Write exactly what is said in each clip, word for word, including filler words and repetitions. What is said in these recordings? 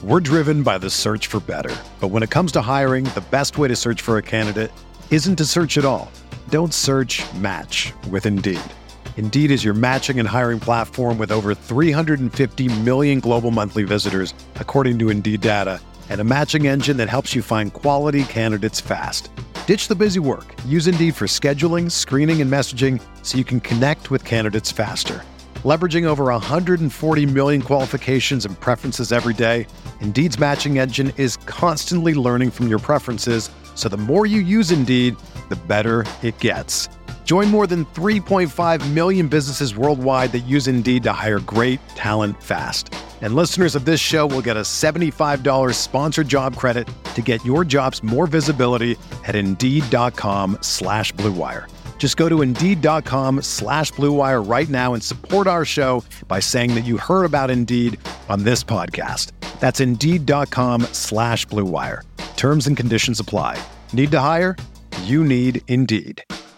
We're driven by the search for better. But when it comes to hiring, the best way to search for a candidate isn't to search at all. Don't search, match with Indeed. Indeed is your matching and hiring platform with over three hundred fifty million global monthly visitors, according to Indeed data, and a matching engine that helps you find quality candidates fast. Ditch the busy work. Use Indeed for scheduling, screening, and messaging so you can connect with candidates faster. Leveraging over one hundred forty million qualifications and preferences every day, Indeed's matching engine is constantly learning from your preferences, so the more you use Indeed, the better it gets. Join more than three point five million businesses worldwide that use Indeed to hire great talent fast. And listeners of this show will get a seventy-five dollars sponsored job credit to get your jobs more visibility at Indeed.com slash Blue Wire. Just go to Indeed.com slash Blue Wire right now and support our show by saying that you heard about Indeed on this podcast. That's Indeed.com slash Blue Wire. Terms and conditions apply. Need to hire? You need Indeed.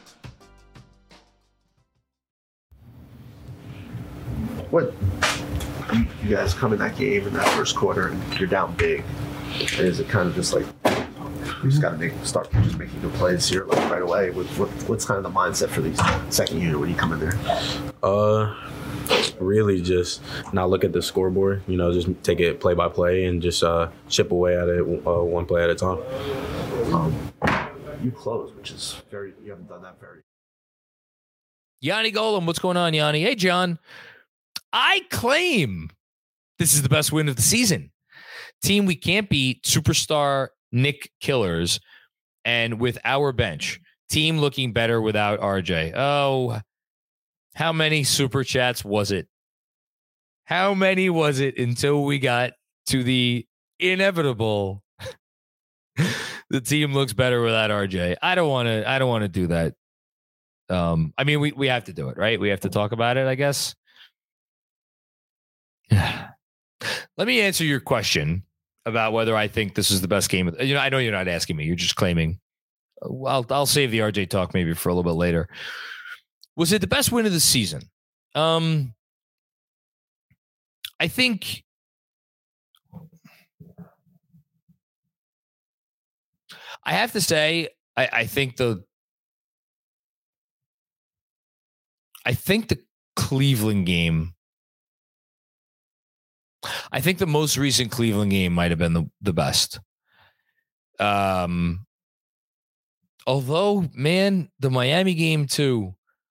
What you, you guys come in that game in that first quarter and you're down big, and is it kind of just like we just got to make start just making good plays here like right away? With what, what's kind of the mindset for these second unit when you come in there? Uh, really just not look at the scoreboard. You know, just take it play by play and just uh, chip away at it uh, one play at a time. Um, you close, which is very you haven't done that very. Yanni Golem, what's going on, Yanni? Hey, John. I claim this is the best win of the season. Team we can't beat, superstar Nick Killers, and with our bench. Team looking better without R J. Oh, how many super chats was it? How many was it until we got to the inevitable? The team looks better without R J. I don't want to. I don't want to do that. Um, I mean, we we have to do it, right? We have to talk about it, I guess. Let me answer your question about whether I think this is the best game. You know, I know you're not asking me. You're just claiming. I'll I'll save the R J talk maybe for a little bit later. Was it the best win of the season? Um, I think. I have to say, I, I think the. I think the Cleveland game. I think the most recent Cleveland game might have been the, the best. Um, although, man, the Miami game too.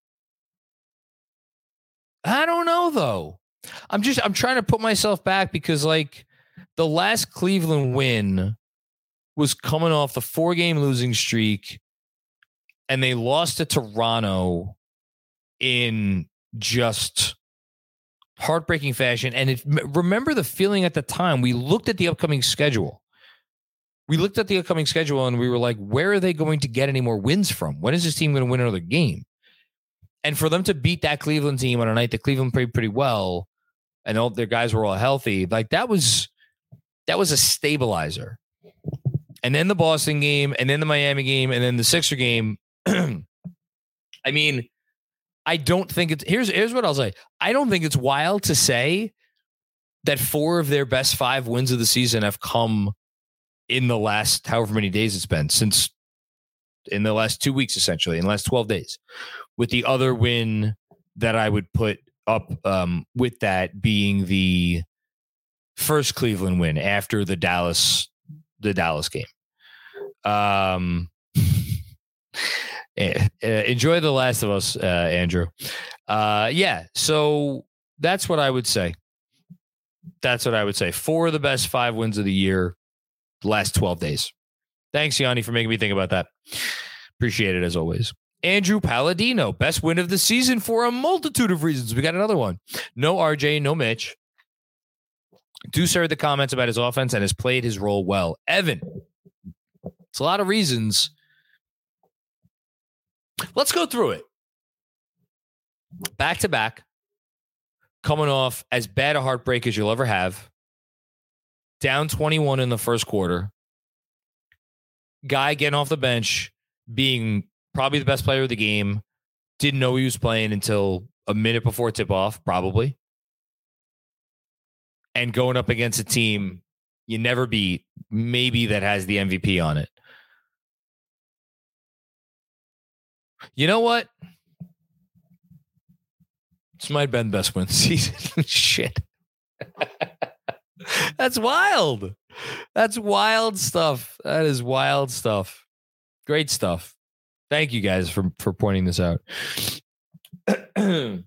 I don't know though. I'm just I'm trying to put myself back because like the last Cleveland win was coming off the four game losing streak, and they lost to Toronto in just heartbreaking fashion. And if, remember the feeling at the time, we looked at the upcoming schedule. We looked at the upcoming schedule and we were like, where are they going to get any more wins from? When is this team going to win another game? And for them to beat that Cleveland team on a night that Cleveland played pretty well and all their guys were all healthy, like that was, that was a stabilizer. And then the Boston game, and then the Miami game, and then the Sixer game. I mean, I don't think it's here's here's what I'll say. I don't think it's wild to say that four of their best five wins of the season have come in the last however many days it's been since in the last two weeks, essentially in the last twelve days, with the other win that I would put up um, with that being the first Cleveland win after the Dallas the Dallas game. Um. Uh, enjoy The Last of Us, uh, Andrew. Uh, yeah, so that's what I would say. That's what I would say. Four of the best five wins of the year, the last twelve days. Thanks, Yanni, for making me think about that. Appreciate it, as always. Andrew Palladino, best win of the season for a multitude of reasons. We got another one. No R J, no Mitch. Deuce heard the comments about his offense and has played his role well. Evan, it's a lot of reasons. Let's go through it. Back to back, coming off as bad a heartbreak as you'll ever have. Down twenty-one in the first quarter. Guy getting off the bench, being probably the best player of the game. Didn't know he was playing until a minute before tip-off, probably. And going up against a team you never beat, maybe that has the M V P on it. You know what? This might have been the best win season. Shit. That's wild. That's wild stuff. That is wild stuff. Great stuff. Thank you guys for, for pointing this out. Kevin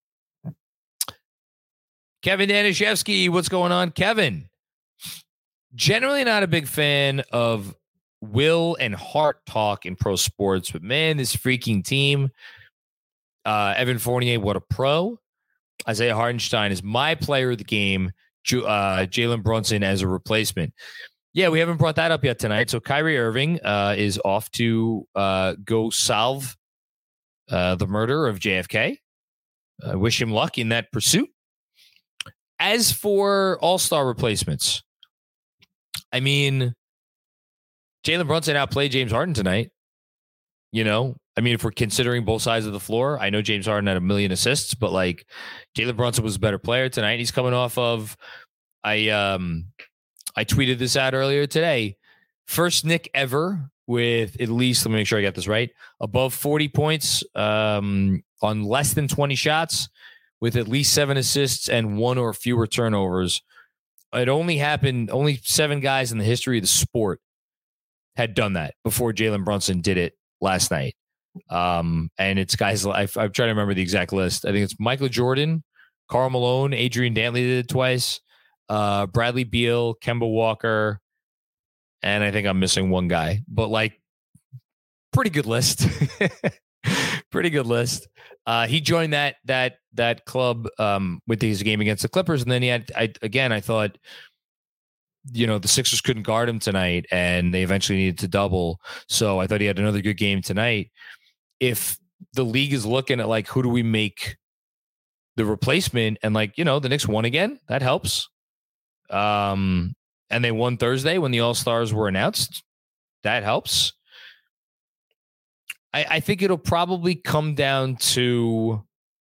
Danishevsky, what's going on? Kevin, generally not a big fan of will and heart talk in pro sports, but man, this freaking team, uh, Evan Fournier, what a pro. Isaiah Hartenstein is my player of the game. Uh, Jalen Brunson as a replacement. Yeah, we haven't brought that up yet tonight. So Kyrie Irving uh, is off to uh, go solve uh, the murder of J F K. I wish him luck in that pursuit. As for all-star replacements, I mean, Jalen Brunson outplayed James Harden tonight. You know, I mean, if we're considering both sides of the floor, I know James Harden had a million assists, but like Jalen Brunson was a better player tonight. He's coming off of, I um, I tweeted this out earlier today. First Nick ever with at least, let me make sure I got this right, above forty points um, on less than twenty shots with at least seven assists and one or fewer turnovers. It only happened, only seven guys in the history of the sport had done that before Jalen Brunson did it last night. Um, and it's guys, I've, I'm trying to remember the exact list. I think it's Michael Jordan, Karl Malone, Adrian Dantley did it twice, uh, Bradley Beal, Kemba Walker, and I think I'm missing one guy, but like pretty good list. Pretty good list. Uh, he joined that that that club um, with his game against the Clippers, and then he had I, again. I thought, you know, the Sixers couldn't guard him tonight, and they eventually needed to double. So I thought he had another good game tonight. If the league is looking at like who do we make the replacement, and like you know the Knicks won again, that helps. Um, and they won Thursday when the All-Stars were announced. That helps. I, I think it'll probably come down to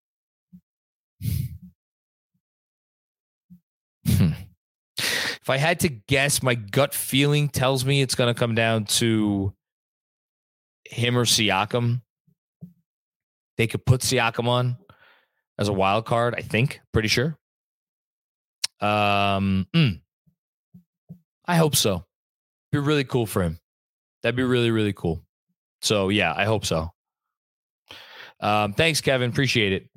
if I had to guess, my gut feeling tells me it's going to come down to him or Siakam. They could put Siakam on as a wild card, I think. Pretty sure. Um, mm, I hope so. Be really cool for him. That'd be really, really cool. So, yeah, I hope so. Um, thanks, Kevin. Appreciate it.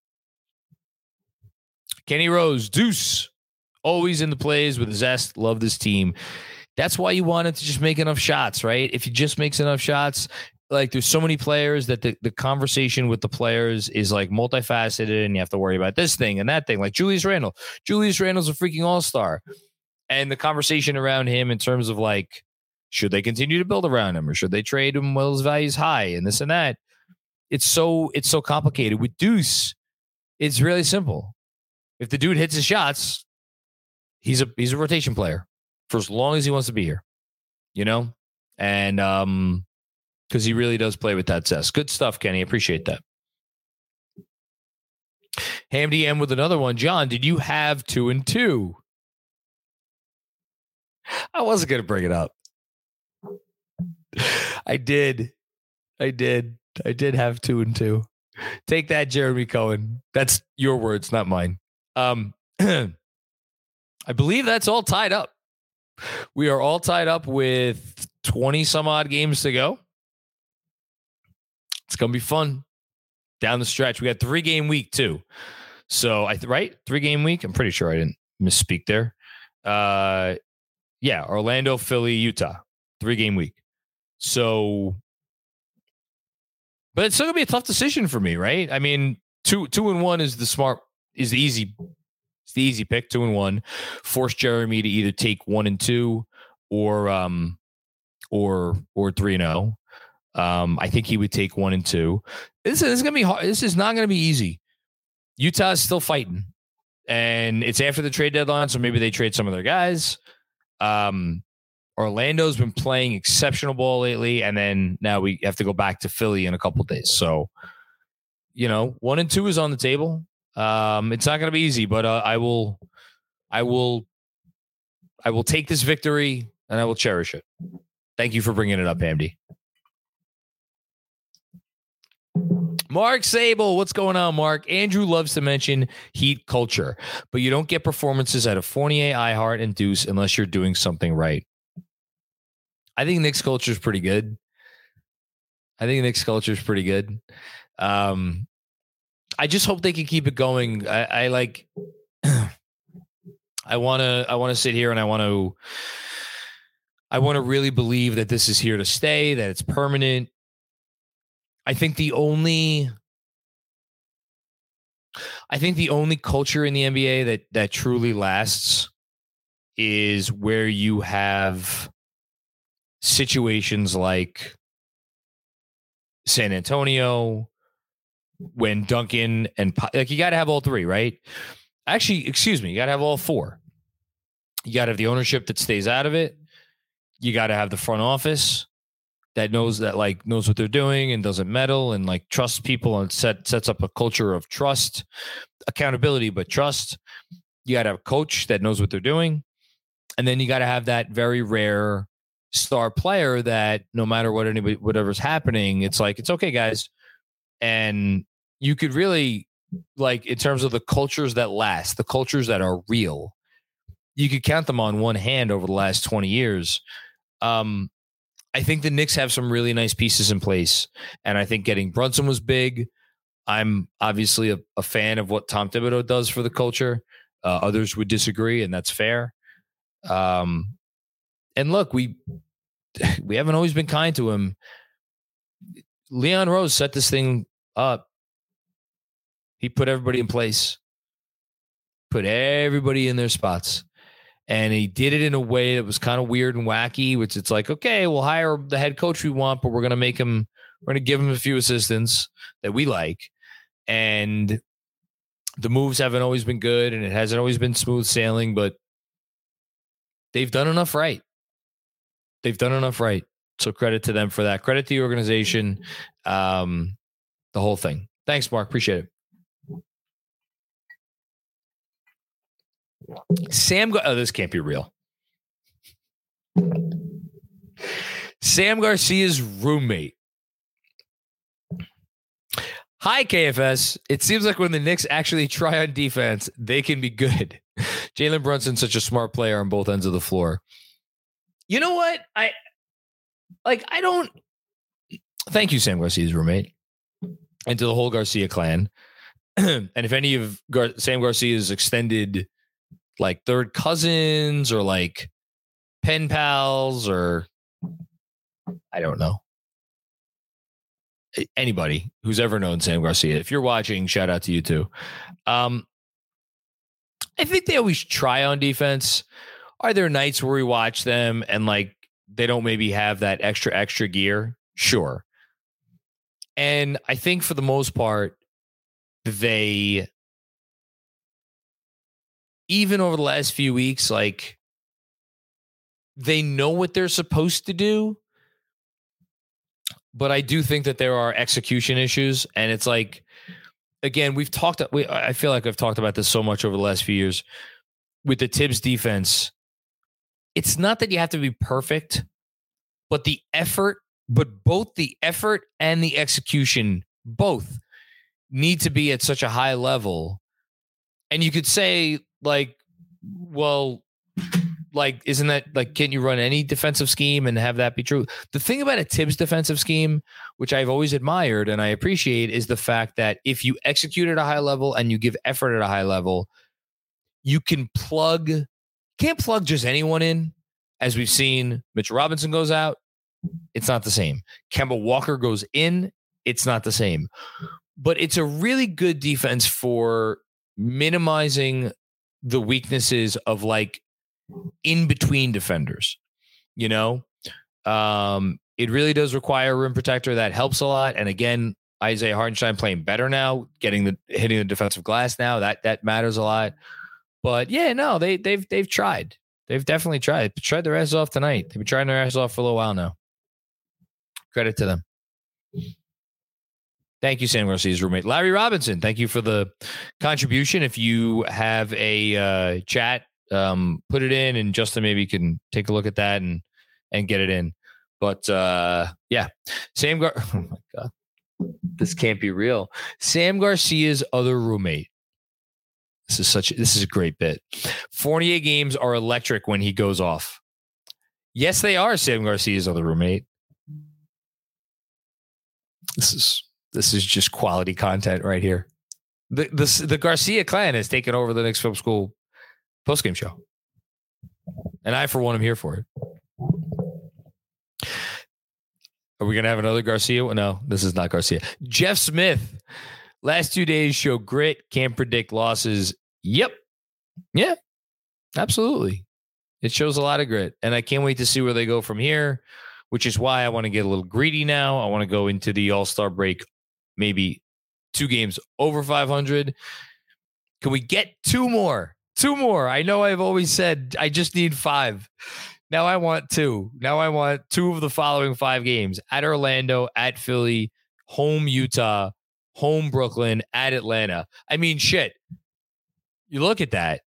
Kenny Rose, Deuce, always in the plays with zest. Love this team. That's why you wanted to just make enough shots, right? If he just makes enough shots, like there's so many players that the, the conversation with the players is like multifaceted and you have to worry about this thing and that thing. Like Julius Randle. Julius Randle's a freaking all-star. And the conversation around him in terms of like, should they continue to build around him or should they trade him while his value is high and this and that? It's so it's so complicated. With Deuce, it's really simple. If the dude hits his shots, he's a he's a rotation player for as long as he wants to be here, you know? And um, because he really does play with that zest. Good stuff, Kenny. Appreciate that. Ham D M with another one. John, did you have two and two? I wasn't going to bring it up. I did. I did. I did have two and two. Take that, Jeremy Cohen. That's your words, not mine. Um, I believe that's all tied up. We are all tied up with twenty some odd games to go. It's going to be fun down the stretch. We got three game week too. So I, th- right. Three game week. I'm pretty sure I didn't misspeak there. Uh, yeah. Orlando, Philly, Utah, three game week. So, but it's still gonna be a tough decision for me, right? I mean, two two and one is the smart, is the easy, it's the easy pick. Two and one, force Jeremy to either take one and two, or um, or or three and zero. Um, I think he would take one and two. This, this is gonna be hard. This is not gonna be easy. Utah is still fighting, and it's after the trade deadline, so maybe they trade some of their guys. Um. Orlando's been playing exceptional ball lately, and then now we have to go back to Philly in a couple of days. So, you know, one and two is on the table. Um, it's not going to be easy, but uh, I will, I will I will take this victory and I will cherish it. Thank you for bringing it up, Andy. Mark Sable, what's going on, Mark? Andrew loves to mention Heat culture, but you don't get performances out of Fournier, iHeart, and Deuce unless you're doing something right. I think Knicks culture is pretty good. I think Knicks culture is pretty good. Um, I just hope they can keep it going. I, I like. I want to. I want to sit here and I want to. I want to really believe that this is here to stay. That it's permanent. I think the only. I think the only culture in the N B A that that truly lasts is where you have situations like San Antonio, when Duncan and like you got to have all three, right? Actually, excuse me, you got to have all four. You got to have the ownership that stays out of it. You got to have the front office that knows that like knows what they're doing and doesn't meddle and like trusts people and set sets up a culture of trust, accountability, but trust. You got to have a coach that knows what they're doing, and then you got to have that very rare star player that no matter what anybody whatever's happening, it's like it's okay, guys. And you could really like in terms of the cultures that last, the cultures that are real, you could count them on one hand over the last twenty years. Um, I think the Knicks have some really nice pieces in place, and I think getting Brunson was big. I'm obviously a, a fan of what Tom Thibodeau does for the culture. Uh, others would disagree, and that's fair. Um, and look, we we haven't always been kind to him. Leon Rose set this thing up. He put everybody in place, put everybody in their spots. And he did it in a way that was kind of weird and wacky, which it's like, okay, we'll hire the head coach we want, but we're going to make him, we're going to give him a few assistants that we like. And the moves haven't always been good and it hasn't always been smooth sailing, but they've done enough right. They've done enough right. So credit to them for that. Credit to the organization, um, the whole thing. Thanks, Mark. Appreciate it. Sam, Gar- oh, this can't be real. Sam Garcia's roommate. Hi, K F S. It seems like when the Knicks actually try on defense, they can be good. Jalen Brunson's such a smart player on both ends of the floor. You know what? I like. I don't. Thank you, Sam Garcia's roommate, and to the whole Garcia clan. And if any of Gar- Sam Garcia's extended, like third cousins or like pen pals or I don't know. Anybody who's ever known Sam Garcia, if you're watching, shout out to you too. Um, I think they always try on defense. Are there nights where we watch them and like they don't maybe have that extra, extra gear? Sure. And I think for the most part, they, even over the last few weeks, like they know what they're supposed to do. But I do think that there are execution issues. And it's like, again, we've talked, we, I feel like I've talked about this so much over the last few years with the Tibbs defense. It's not that you have to be perfect, but the effort, but both the effort and the execution, both need to be at such a high level. And you could say, like, well, like, isn't that like, can't you run any defensive scheme and have that be true? The thing about a Tibbs defensive scheme, which I've always admired and I appreciate, is the fact that if you execute at a high level and you give effort at a high level, you can plug, can't plug just anyone in. As we've seen, Mitchell Robinson goes out. It's not the same. Kemba Walker goes in. It's not the same. But it's a really good defense for minimizing the weaknesses of like in between defenders. You know, um, it really does require a rim protector. That helps a lot. And again, Isaiah Hartenstein playing better now, getting the hitting the defensive glass now. That that matters a lot. But yeah, no, they they've they've tried. They've definitely tried. They tried their ass off tonight. They've been trying their ass off for a little while now. Credit to them. Thank you, Sam Garcia's roommate. Larry Robinson, thank you for the contribution. If you have a uh, chat um, put it in, and Justin maybe can take a look at that and and get it in. But uh, yeah, Sam Gar. Oh my God, this can't be real. Sam Garcia's other roommate. This is such. This is a great bit. Fournier games are electric when he goes off. Yes, they are. Sam Garcia's other roommate. This is this is just quality content right here. The the the Garcia clan has taken over the Knicks Film School postgame show, and I, for one, am here for it. Are we gonna have another Garcia? No, this is not Garcia. Jeff Smith. Last two days show grit. Can't predict losses. Yep. Yeah. Absolutely. It shows a lot of grit, and I can't wait to see where they go from here. Which is why I want to get a little greedy now. I want to go into the All-Star break, maybe two games over five hundred. Can we get two more? Two more. I know I've always said I just need five. Now I want two. Now I want two of the following five games. At Orlando, at Philly, home Utah, home Brooklyn, at Atlanta. I mean, shit. You look at that.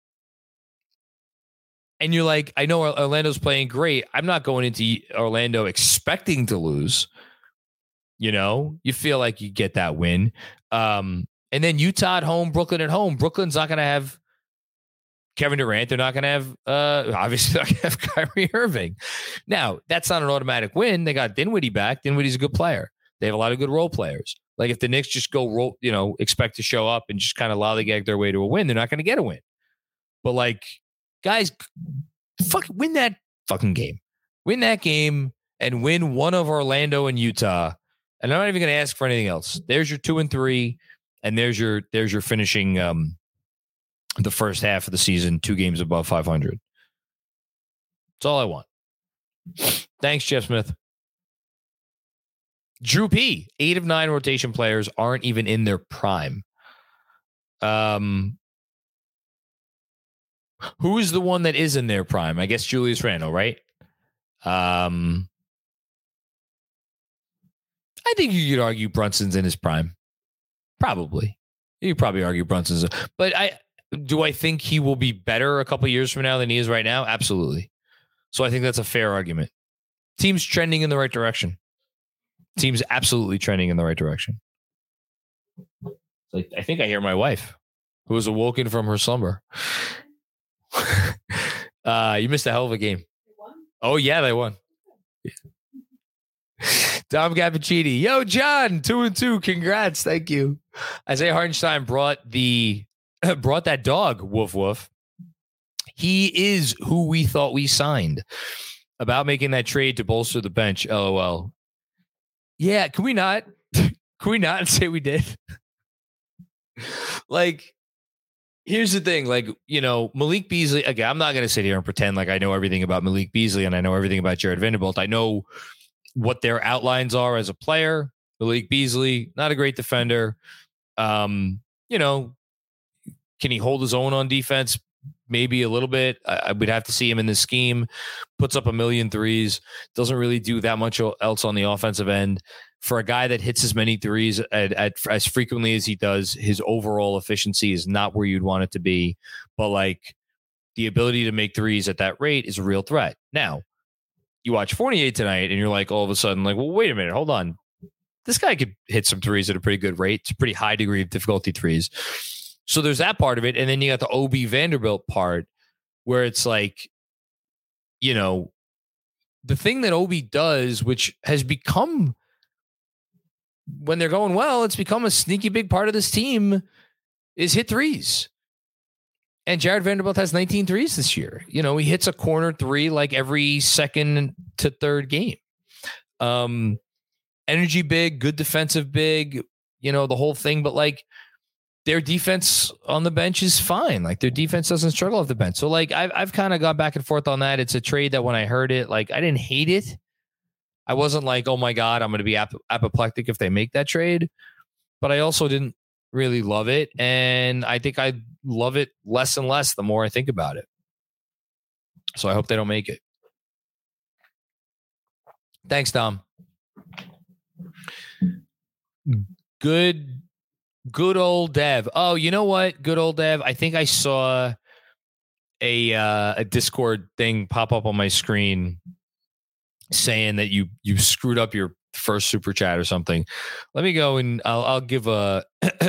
And you're like, I know Orlando's playing great. I'm not going into Orlando expecting to lose. You know, you feel like you get that win. Um, and then Utah at home, Brooklyn at home. Brooklyn's not going to have Kevin Durant. They're not going to have, uh, obviously, not going to have Kyrie Irving. Now, that's not an automatic win. They got Dinwiddie back. Dinwiddie's a good player. They have a lot of good role players. Like if the Knicks just go roll, you know, expect to show up and just kind of lollygag their way to a win, they're not going to get a win. But like, guys, fuck, win that fucking game. Win that game and win one of Orlando and Utah. And I'm not even going to ask for anything else. There's your two and three, and there's your there's your finishing um, the first half of the season, two games above five hundred. That's all I want. Thanks, Jeff Smith. Drew P. Eight of nine rotation players aren't even in their prime. Um. Who is the one that is in their prime? I guess Julius Randle, right? Um, I think you could argue Brunson's in his prime. Probably. You could probably argue Brunson's. But I do I think he will be better a couple years from now than he is right now? Absolutely. So I think that's a fair argument. Team's trending in the right direction. Team's absolutely trending in the right direction. I think I hear my wife, who was awoken from her slumber. uh, you missed a hell of a game. Oh, yeah, they won. Dom Cappuccini. Yo, John, two and two. Congrats. Thank you. Isaiah Hartenstein brought the brought that dog. Woof, woof. He is who we thought we signed. About making that trade to bolster the bench. LOL. Yeah, can we not? Can we not say we did? Like, here's the thing, like, you know, Malik Beasley, again, I'm not going to sit here and pretend like I know everything about Malik Beasley and I know everything about Jared Vanderbilt. I know what their outlines are as a player. Malik Beasley, not a great defender. Um, you know, can he hold his own on defense? Maybe a little bit. I, I would have to see him in this scheme. Puts up a million threes. Doesn't really do that much else on the offensive end. For a guy that hits as many threes at, at, as frequently as he does, his overall efficiency is not where you'd want it to be. But like the ability to make threes at that rate is a real threat. Now, you watch Fournier tonight and you're like, all of a sudden, like, well, wait a minute, hold on. This guy could hit some threes at a pretty good rate. It's a pretty high degree of difficulty threes. So there's that part of it. And then you got the O B Vanderbilt part where it's like, you know, the thing that Obi does, which has become, when they're going well, it's become a sneaky big part of this team, is hit threes. And Jared Vanderbilt has nineteen threes this year. You know, he hits a corner three like every second to third game. Um, energy big, good defensive big, you know, the whole thing. But like their defense on the bench is fine. Like their defense doesn't struggle off the bench. So like I've, I've kind of gone back and forth on that. It's a trade that when I heard it, like I didn't hate it. I wasn't like, oh my God, I'm going to be ap- apoplectic if they make that trade. But I also didn't really love it. And I think I love it less and less the more I think about it. So I hope they don't make it. Thanks, Dom. Good, good old Dev. Oh, you know what? Good old Dev. I think I saw a uh, a Discord thing pop up on my screen saying that you you screwed up your first super chat or something. Let me go and I'll I'll give a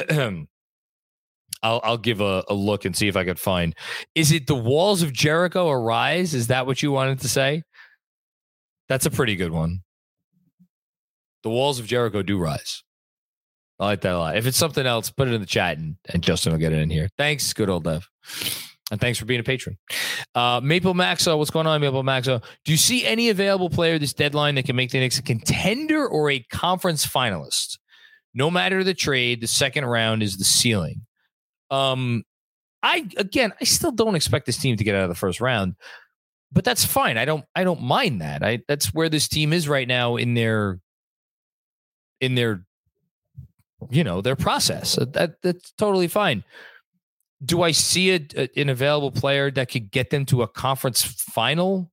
I'll I'll give a, a look and see if I could find. Is it the walls of Jericho arise? Is that what you wanted to say? That's a pretty good one. The walls of Jericho do rise. I like that a lot. If it's something else, put it in the chat and, and Justin will get it in here. Thanks, good old Dev. And thanks for being a patron. Uh, Maple Maxo, what's going on, Maple Maxo? Do you see any available player this deadline that can make the Knicks a contender or a conference finalist? No matter the trade, the second round is the ceiling. Um, I again, I still don't expect this team to get out of the first round, but that's fine. I don't, I don't mind that. I that's where this team is right now in their, in their, you know, their process. That that's totally fine. Do I see a, a, an available player that could get them to a conference final?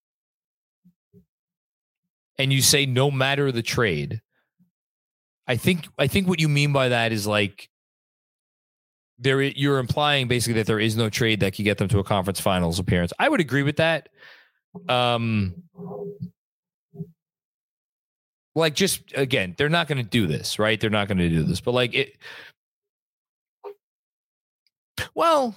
And you say no matter the trade. I think I think what you mean by that is like there you're implying basically that there is no trade that could get them to a conference finals appearance. I would agree with that. Um, like just again, they're not going to do this, right? They're not going to do this, but like it. Well,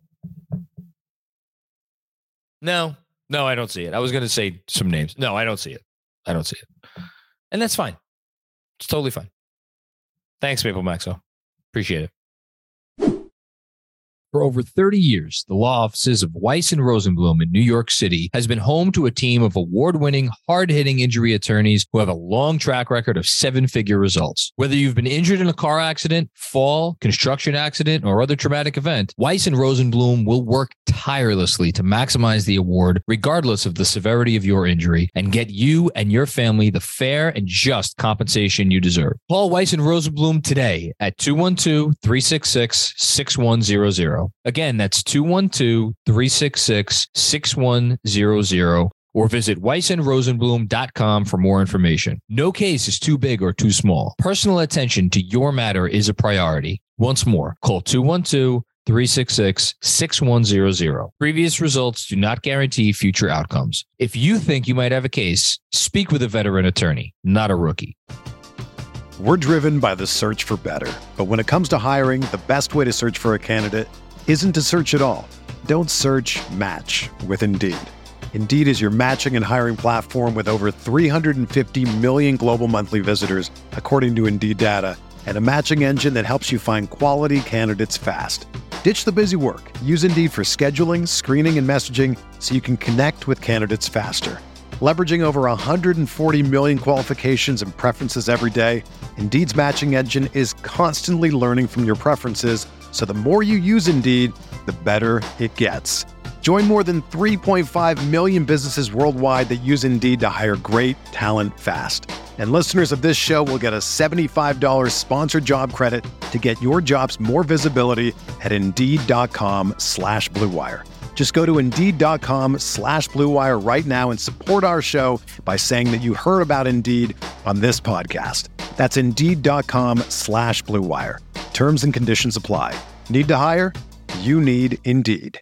no, no, I don't see it. I was going to say some names. No, I don't see it. I don't see it. And that's fine. It's totally fine. Thanks, Maple Maxo. Appreciate it. For over thirty years, the law offices of Weiss and Rosenblum in New York City has been home to a team of award-winning, hard-hitting injury attorneys who have a long track record of seven-figure results. Whether you've been injured in a car accident, fall, construction accident, or other traumatic event, Weiss and Rosenblum will work tirelessly to maximize the award regardless of the severity of your injury and get you and your family the fair and just compensation you deserve. Call Weiss and Rosenblum today at two one two, three six six, six one zero zero. Again, that's two one two, three six six, six one zero zero or visit weiss and rosenblum dot com for more information. No case is too big or too small. Personal attention to your matter is a priority. Once more, call two one two, three six six, six one zero zero. Previous results do not guarantee future outcomes. If you think you might have a case, speak with a veteran attorney, not a rookie. We're driven by the search for better. But when it comes to hiring, the best way to search for a candidate isn't to search at all. Don't search, match with Indeed. Indeed is your matching and hiring platform with over three hundred fifty million global monthly visitors, according to Indeed data, and a matching engine that helps you find quality candidates fast. Ditch the busy work. Use Indeed for scheduling, screening, and messaging so you can connect with candidates faster. Leveraging over one hundred forty million qualifications and preferences every day, Indeed's matching engine is constantly learning from your preferences, so the more you use Indeed, the better it gets. Join more than three point five million businesses worldwide that use Indeed to hire great talent fast. And listeners of this show will get a seventy-five dollars sponsored job credit to get your jobs more visibility at Indeed.com slash Blue Wire. Just go to Indeed.com slash Blue Wire right now and support our show by saying that you heard about Indeed on this podcast. That's Indeed.com slash Blue Wire. Terms and conditions apply. Need to hire? You need Indeed.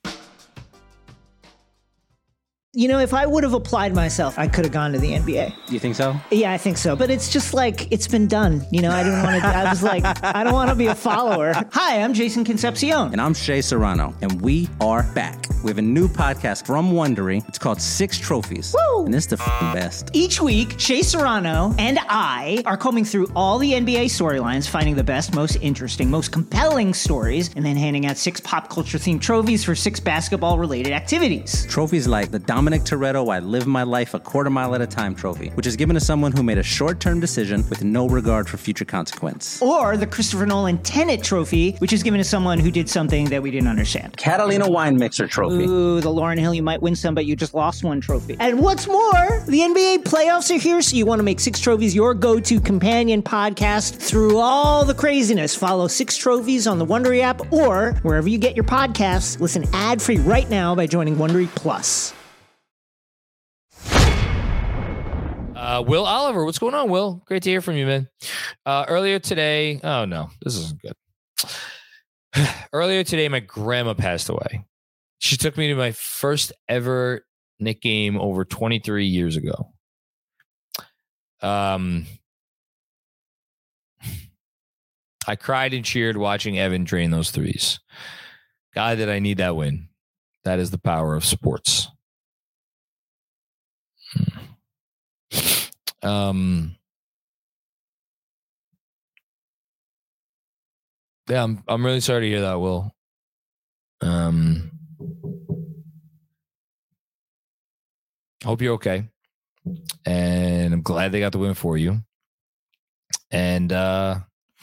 You know, if I would have applied myself, I could have gone to the N B A. You think so? Yeah, I think so. But it's just like, it's been done. You know, I didn't want to, I was like, I don't want to be a follower. Hi, I'm Jason Concepcion. And I'm Shea Serrano. And we are back. We have a new podcast from Wondery. It's called Six Trophies. Woo! And it's the f***ing best. Each week, Shea Serrano and I are combing through all the N B A storylines, finding the best, most interesting, most compelling stories, and then handing out six pop culture-themed trophies for six basketball-related activities. Trophies like the Dominic Toretto I Live My Life a Quarter Mile at a Time trophy, which is given to someone who made a short-term decision with no regard for future consequence. Or the Christopher Nolan Tenet trophy, which is given to someone who did something that we didn't understand. Catalina Wine Mixer trophy. Ooh, the Lauryn Hill You Might Win Some, But You Just Lost One trophy. And what's more, the N B A playoffs are here, so you want to make Six Trophies your go-to companion podcast through all the craziness. Follow Six Trophies on the Wondery app or wherever you get your podcasts. Listen ad-free right now by joining Wondery Plus. Uh, Will Oliver, what's going on, Will? Great to hear from you, man. Uh, earlier today, oh no, this isn't good. Earlier today, my grandma passed away. She took me to my first ever Knick game over twenty-three years ago. Um, I cried and cheered watching Evan drain those threes. God, did I need that win. That is the power of sports. Um, yeah, I'm I'm really sorry to hear that, Will. Um, hope you're okay, and I'm glad they got the win for you. And uh,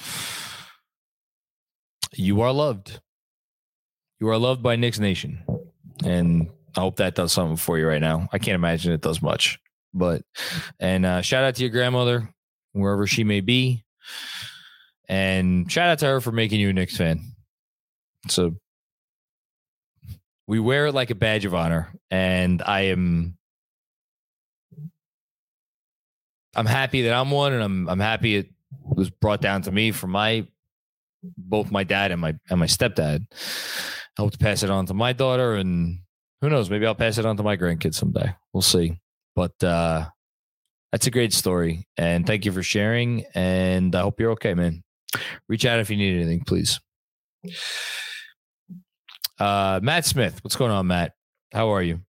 you are loved. You are loved by Knicks Nation, and I hope that does something for you right now. I can't imagine it does much, but and uh, shout out to your grandmother, wherever she may be, and shout out to her for making you a Knicks fan. So we wear it like a badge of honor, and I am I'm happy that I'm one, and I'm I'm happy it was brought down to me from my both my dad and my and my stepdad. I hope to pass it on to my daughter, and who knows, maybe I'll pass it on to my grandkids someday. We'll see. But uh, that's a great story, and thank you for sharing, and I hope you're okay, man. Reach out if you need anything, please. Uh, Matt Smith, what's going on, Matt? How are you?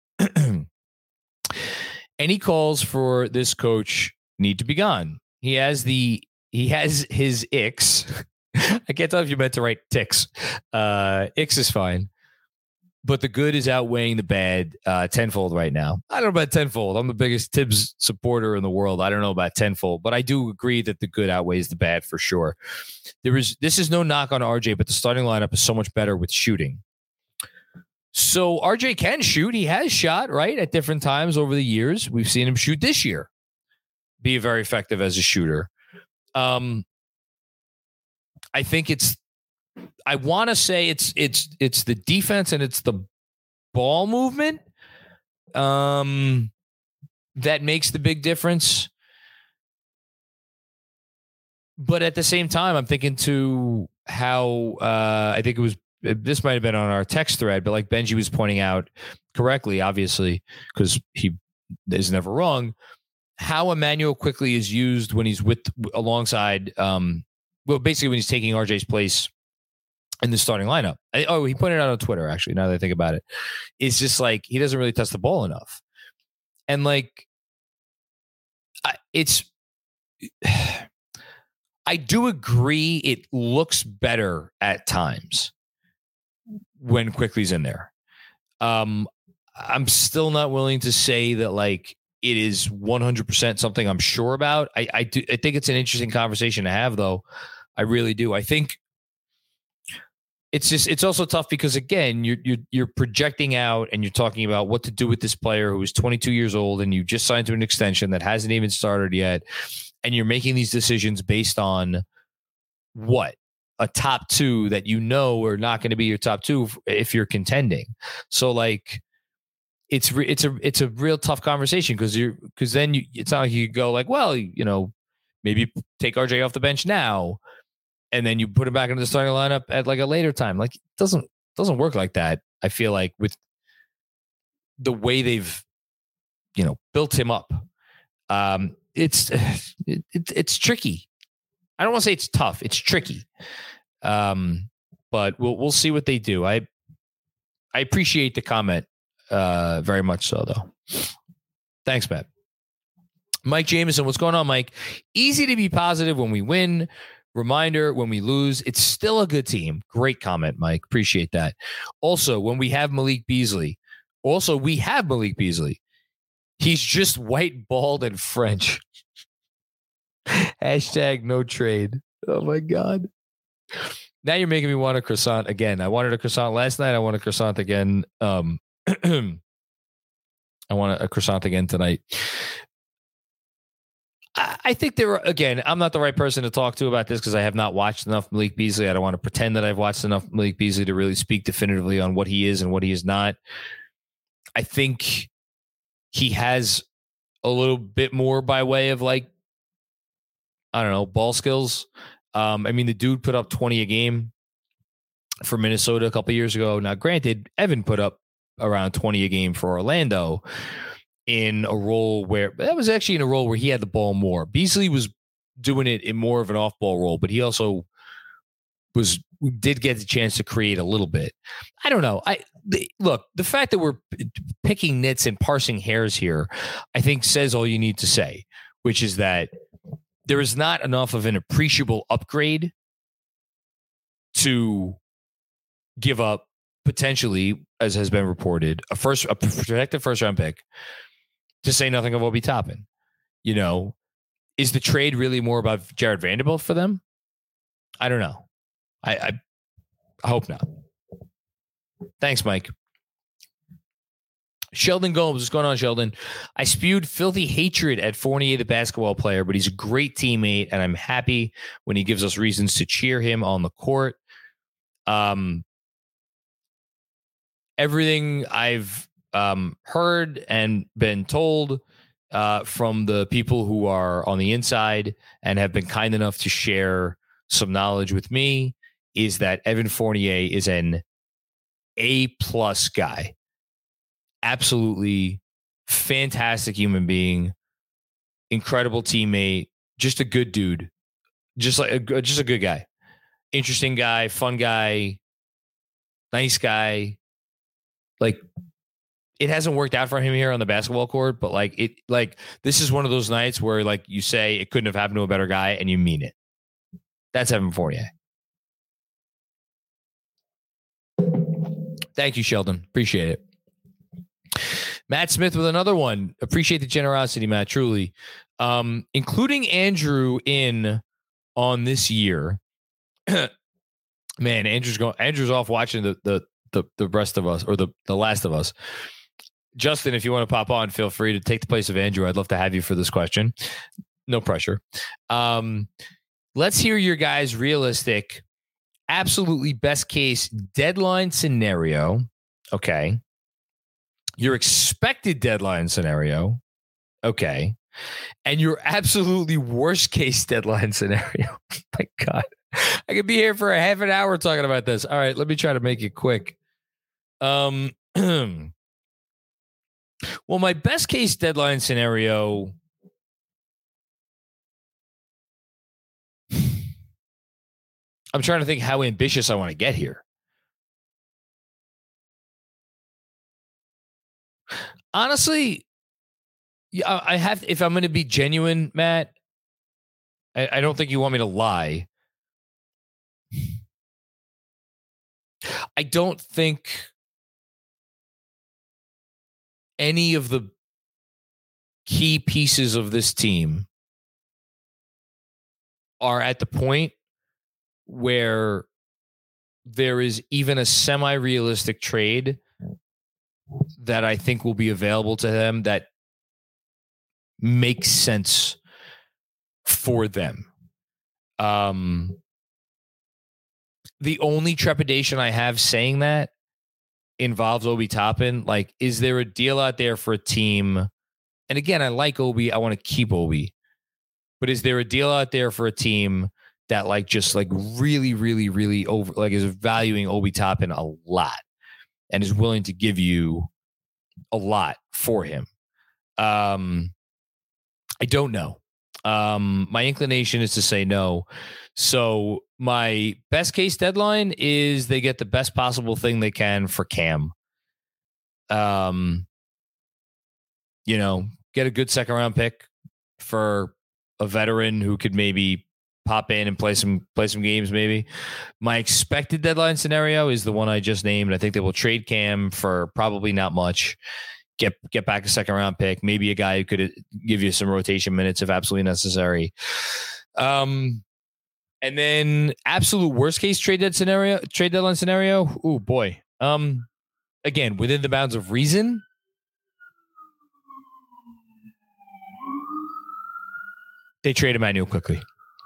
Any calls for this coach need to be gone. He has the he has his icks. I can't tell if you meant to write ticks. Uh, icks is fine, but the good is outweighing the bad uh, tenfold right now. I don't know about tenfold. I'm the biggest Tibbs supporter in the world. I don't know about tenfold, but I do agree that the good outweighs the bad for sure. There is this is no knock on R J, but the starting lineup is so much better with shooting. So R J can shoot. He has shot, right, at different times over the years. We've seen him shoot this year, be very effective as a shooter. Um, I think it's, I want to say it's, it's, it's the defense and it's the ball movement um, that makes the big difference. But at the same time, I'm thinking to how uh, I think it was, this might have been on our text thread, but like Benji was pointing out correctly, obviously, because he is never wrong, how Emmanuel Quickley is used when he's with alongside, um, well, basically when he's taking R J's place in the starting lineup. I, oh, he pointed out on Twitter, actually, now that I think about it. It's just like he doesn't really touch the ball enough. And like, I, it's, I do agree it looks better at times when Quickley's in there. Um, I'm still not willing to say that like it is one hundred percent something I'm sure about. I, I do. I think it's an interesting conversation to have, though. I really do. I think it's just, it's also tough because again, you're, you're, you're projecting out and you're talking about what to do with this player who is twenty-two years old and you just signed to an extension that hasn't even started yet. And you're making these decisions based on what? A top two that you know are not going to be your top two if you're contending. So like it's re- it's a it's a real tough conversation because you're because then you, it's not like you go like, well, you know, maybe take R J off the bench now and then you put him back into the starting lineup at like a later time. Like it doesn't doesn't work like that. I feel like with the way they've you know built him up, um, it's it, it, it's tricky. I don't want to say it's tough. It's tricky. Um, but we'll we'll see what they do. I I appreciate the comment uh, very much so, though. Thanks, Matt. Mike Jameson, what's going on, Mike? Easy to be positive when we win. Reminder, when we lose, it's still a good team. Great comment, Mike. Appreciate that. Also, when we have Malik Beasley, also, we have Malik Beasley. He's just white, bald, and French. Hashtag no trade. Oh my God. Now you're making me want a croissant again. I wanted a croissant last night. I want a croissant again. Um, I want a croissant again tonight. I, I think there are, again, I'm not the right person to talk to about this because I have not watched enough Malik Beasley. I don't want to pretend that I've watched enough Malik Beasley to really speak definitively on what he is and what he is not. I think he has a little bit more by way of like, I don't know, ball skills. Um, I mean, the dude put up twenty a game for Minnesota a couple years ago. Now, granted, Evan put up around twenty a game for Orlando in a role where that was actually in a role where he had the ball more. Beasley was doing it in more of an off-ball role, but he also was did get the chance to create a little bit. I don't know. I the, look, the fact that we're picking nits and parsing hairs here, I think says all you need to say, which is that there is not enough of an appreciable upgrade to give up potentially, as has been reported, a first a protected first round pick, to say nothing of Obi Toppin. You know, is the trade really more about Jared Vanderbilt for them? I don't know. I, I, I hope not. Thanks, Mike. Sheldon Gomes, what's going on, Sheldon? I spewed filthy hatred at Fournier, the basketball player, but he's a great teammate, and I'm happy when he gives us reasons to cheer him on the court. Um, everything I've um, heard and been told uh, from the people who are on the inside and have been kind enough to share some knowledge with me is that Evan Fournier is an A-plus guy. Absolutely fantastic human being, incredible teammate, just a good dude, just like a, just a good guy, interesting guy, fun guy, nice guy. Like, it hasn't worked out for him here on the basketball court, but like it, like this is one of those nights where like you say it couldn't have happened to a better guy, and you mean it. That's Evan Fournier. Thank you, Sheldon. Appreciate it. Matt Smith with another one. Appreciate the generosity, Matt, truly. Um, including Andrew in on this year. Man, Andrew's going Andrew's off watching the the the the rest of us, or the, the last of us. Justin, if you want to pop on, feel free to take the place of Andrew. I'd love to have you for this question. No pressure. Um, let's hear your guys' realistic, absolutely best case deadline scenario. Okay. Your expected deadline scenario. Okay. And your absolutely worst case deadline scenario. My God. I could be here for a half an hour talking about this. All right. Let me try to make it quick. Um, well, my best case deadline scenario. I'm trying to think how ambitious I want to get here. Honestly, yeah, I have. If I'm going to be genuine, Matt, I, I don't think you want me to lie. I don't think any of the key pieces of this team are at the point where there is even a semi-realistic trade that I think will be available to them that makes sense for them. Um, the only trepidation I have saying that involves Obi Toppin. Like, is there a deal out there for a team? And again, I like Obi. I want to keep Obi. But is there a deal out there for a team that like just like really, really, really over like is valuing Obi Toppin a lot and is willing to give you a lot for him? Um, I don't know. Um, my inclination is to say no. So my best case deadline is they get the best possible thing they can for Cam. Um, you know, get a good second round pick for a veteran who could maybe pop in and play some play some games maybe. My expected deadline scenario is the one I just named. I think they will trade Cam for probably not much. Get get back a second round pick, maybe a guy who could give you some rotation minutes if absolutely necessary. Um, and then absolute worst case trade dead scenario, trade deadline scenario. Oh boy. Um, again, within the bounds of reason. They trade Emmanuel quickly.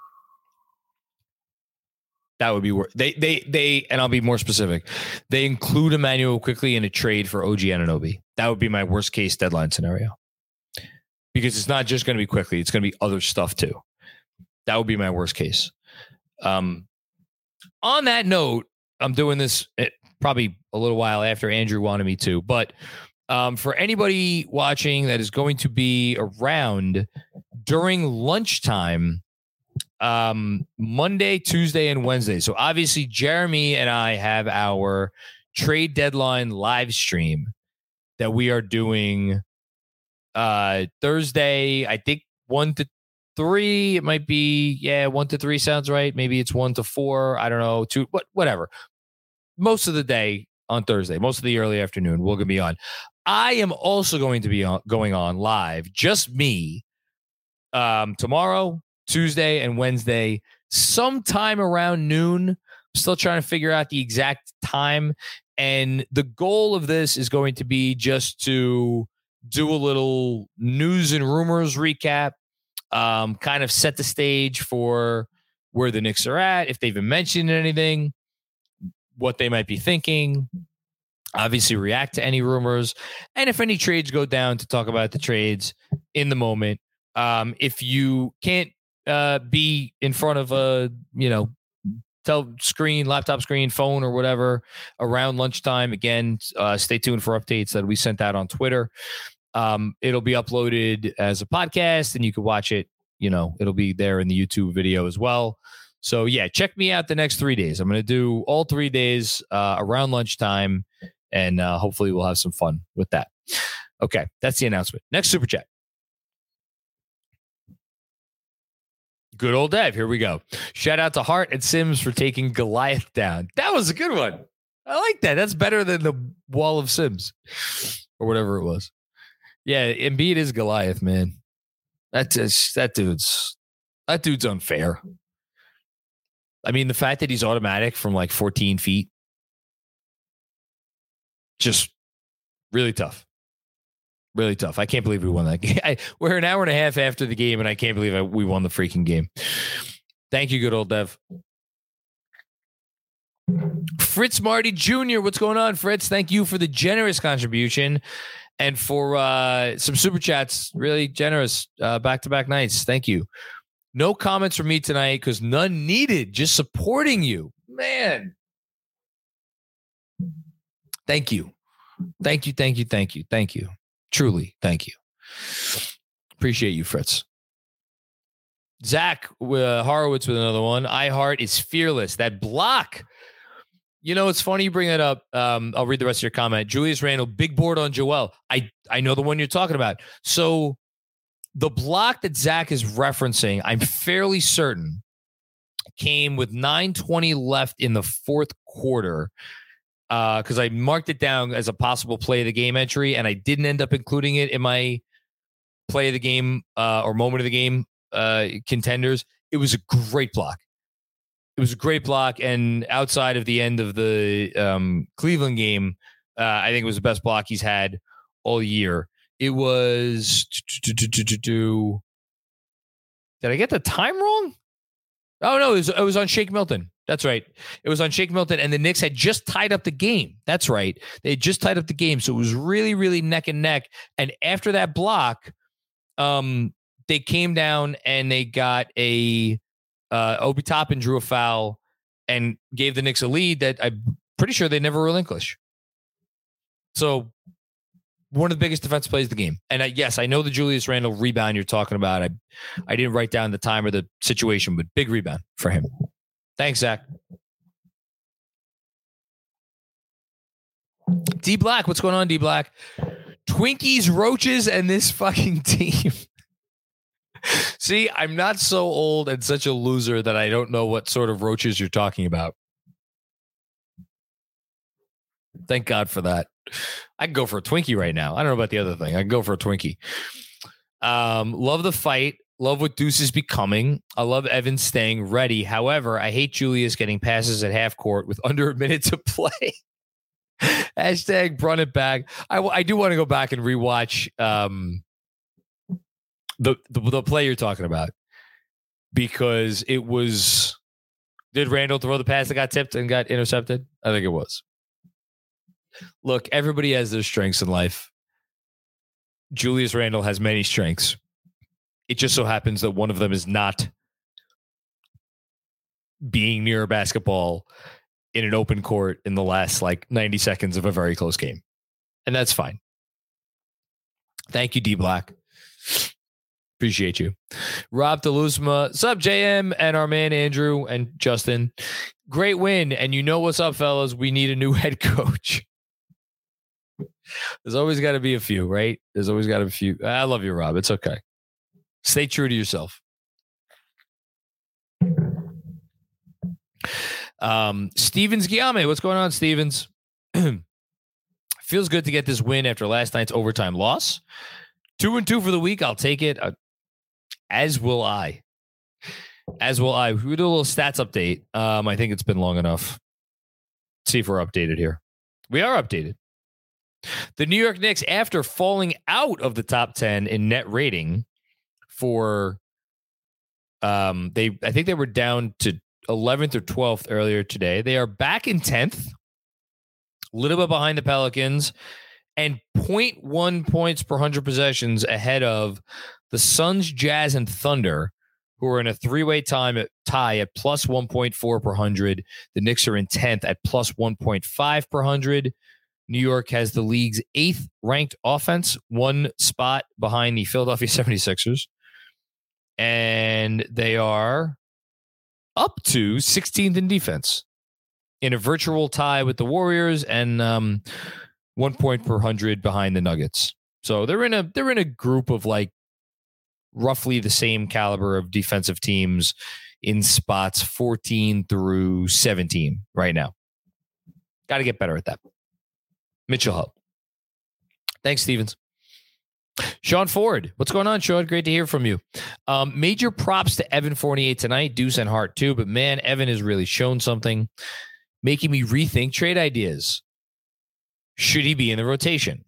That would be worth. They they they and I'll be more specific. They include Emmanuel quickly in a trade for O G Anunoby. That would be my worst case deadline scenario. Because it's not just going to be quickly; it's going to be other stuff too. That would be my worst case. Um, on that note, I'm doing this probably a little while after Andrew wanted me to. But um, for anybody watching that is going to be around during lunchtime, um, Monday, Tuesday, and Wednesday. So obviously, Jeremy and I have our trade deadline live stream that we are doing uh, Thursday. I think one to three. It might be yeah, one to three sounds right. Maybe it's one to four. I don't know. Two, what, whatever. Most of the day on Thursday, most of the early afternoon, we're gonna be on. I am also going to be on, going on live, just me, um, tomorrow, Tuesday, and Wednesday, sometime around noon. I'm still trying to figure out the exact time. And the goal of this is going to be just to do a little news and rumors recap, um, kind of set the stage for where the Knicks are at, if they've been mentioned anything, what they might be thinking, obviously react to any rumors, and if any trades go down, to talk about the trades in the moment. Um, if you can't uh, be in front of a, you know, tel- screen, laptop screen, phone, or whatever around lunchtime, again, uh, stay tuned for updates that we sent out on Twitter. Um, it'll be uploaded as a podcast, and you can watch it. You know, it'll be there in the YouTube video as well. So yeah, check me out the next three days. I'm going to do all three days uh, around lunchtime, and uh, hopefully we'll have some fun with that. Okay, that's the announcement. Next super chat. Good old Dev. Here we go. Shout out to Hart and Sims for taking Goliath down. That was a good one. I like that. That's better than the wall of Sims or whatever it was. Yeah, Embiid is Goliath, man. That's just, that dude's that dude's unfair. I mean, the fact that he's automatic from like fourteen feet, just really tough. Really tough. I can't believe we won that game. I, we're an hour and a half after the game, and I can't believe I, we won the freaking game. Thank you, good old Dev. Fritz Marty Junior What's going on, Fritz? Thank you for the generous contribution and for uh, some super chats. Really generous. Uh, back-to-back nights. Thank you. No comments from me tonight because none needed. Just supporting you. Man. Thank you. Thank you, thank you, thank you, thank you. Truly, thank you. Appreciate you, Fritz. Zach uh, Horowitz with another one. iHeart is fearless. That block. You know, it's funny you bring that up. Um, I'll read the rest of your comment. Julius Randle, big board on Joel. I, I know the one you're talking about. So the block that Zach is referencing, I'm fairly certain, came with nine twenty left in the fourth quarter. Because uh, I marked it down as a possible play of the game entry, and I didn't end up including it in my play of the game uh, or moment of the game uh, contenders. It was a great block. It was a great block, and outside of the end of the um, Cleveland game, uh, I think it was the best block he's had all year. It was. Did I get the time wrong? Oh no, it was, it was on Shake Milton. That's right. It was on Shake Milton, and the Knicks had just tied up the game. That's right. They had just tied up the game, so it was really, really neck and neck. And after that block, um, they came down and they got a uh, Obi Toppin drew a foul and gave the Knicks a lead that I'm pretty sure they never relinquish. So one of the biggest defensive plays of the game. And I, yes, I know the Julius Randle rebound you're talking about. I, I didn't write down the time or the situation, but big rebound for him. Thanks, Zach. D Black, what's going on, D Black? Twinkies, roaches, and this fucking team. See, I'm not so old and such a loser that I don't know what sort of roaches you're talking about. Thank God for that. I can go for a Twinkie right now. I don't know about the other thing. I can go for a Twinkie. Um, love the fight. Love what Deuce is becoming. I love Evan staying ready. However, I hate Julius getting passes at half court with under a minute to play. Hashtag run it back. I, I do want to go back and rewatch um, the, the the play you're talking about, because it was. Did Randall throw the pass that got tipped and got intercepted? I think it was. Look, everybody has their strengths in life. Julius Randle has many strengths. It just so happens that one of them is not being near a basketball in an open court in the last like ninety seconds of a very close game. And that's fine. Thank you, D Black. Appreciate you. Rob DeLuzma, sub J M, and our man Andrew and Justin. Great win. And you know what's up, fellas? We need a new head coach. There's always got to be a few, right? There's always got to be a few. I love you, Rob. It's okay. Stay true to yourself. Um, Stevens Guillaume, what's going on, Stevens? Feels good to get this win after last night's overtime loss. Two and two for the week. I'll take it. Uh, as will I. As will I. We do a little stats update. Um, I think it's been long enough. Let's see if we're updated here. We are updated. The New York Knicks, after falling out of the top ten in net rating for, um, they I think they were down to eleventh or twelfth earlier today. They are back in tenth, a little bit behind the Pelicans, and zero point one points per one hundred possessions ahead of the Suns, Jazz, and Thunder, who are in a three-way time at, tie at plus one point four per one hundred. The Knicks are in tenth at plus one point five per one hundred. New York has the league's eighth ranked offense, one spot behind the Philadelphia seventy-sixers. And they are up to sixteenth in defense in a virtual tie with the Warriors and um, one point per hundred behind the Nuggets. So they're in a they're in a group of like roughly the same caliber of defensive teams in spots fourteen through seventeen right now. Got to get better at that. Mitchell Hubb. Thanks, Stevens. Sean Ford. What's going on, Sean? Great to hear from you. Um, major props to Evan Fournier tonight. Deuce and Hart, too. But, man, Evan has really shown something, making me rethink trade ideas. Should he be in the rotation?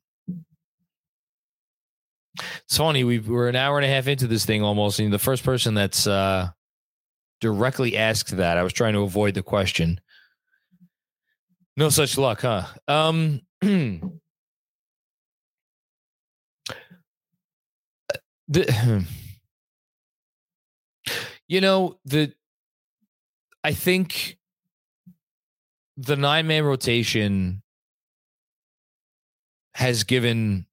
It's funny. We've, we're an hour and a half into this thing almost, and the first person that's uh, directly asked that, I was trying to avoid the question. No such luck, huh? Um, the, you know, the I think the nine-man rotation has given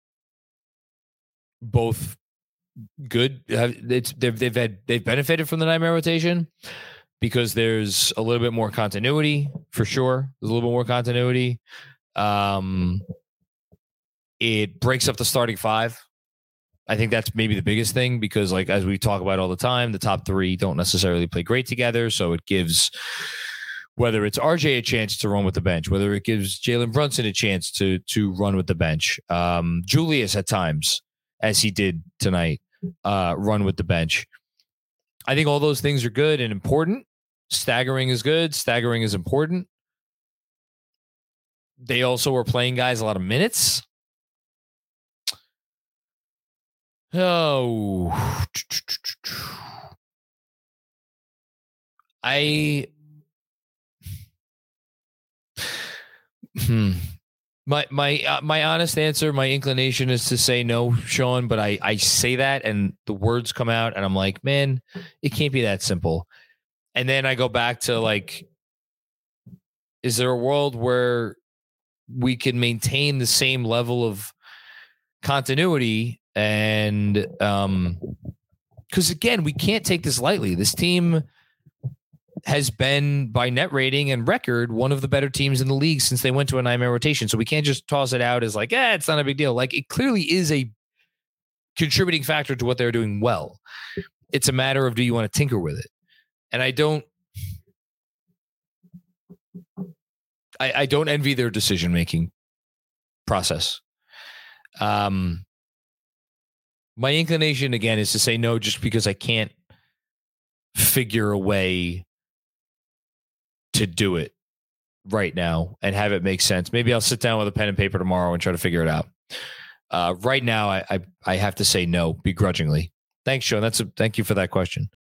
both good. It's they've they've had they've benefited from the nine-man rotation because there's a little bit more continuity for sure. There's a little bit more continuity. Um, it breaks up the starting five. I think that's maybe the biggest thing because, like, as we talk about all the time, the top three don't necessarily play great together. So it gives, whether it's R J a chance to run with the bench, whether it gives Jalen Brunson a chance to to run with the bench, um, Julius at times, as he did tonight, uh, run with the bench. I think all those things are good and important. Staggering is good. Staggering is important. They also were playing guys a lot of minutes. Oh, I, hmm. My my uh, my honest answer, my inclination is to say no, Sean. But I I say that, and the words come out, and I'm like, man, it can't be that simple. And then I go back to like, is there a world where we can maintain the same level of continuity? And um, because again, we can't take this lightly. This team has been, by net rating and record, one of the better teams in the league since they went to a nine-man rotation. So we can't just toss it out as like, eh, it's not a big deal. Like, it clearly is a contributing factor to what they're doing well. It's a matter of, do you want to tinker with it? And I don't, I, I don't envy their decision-making process. Um, my inclination, again, is to say no just because I can't figure a way to do it right now and have it make sense. Maybe I'll sit down with a pen and paper tomorrow and try to figure it out. Uh, right now, I, I I have to say no begrudgingly. Thanks, Sean. That's a thank you for that question.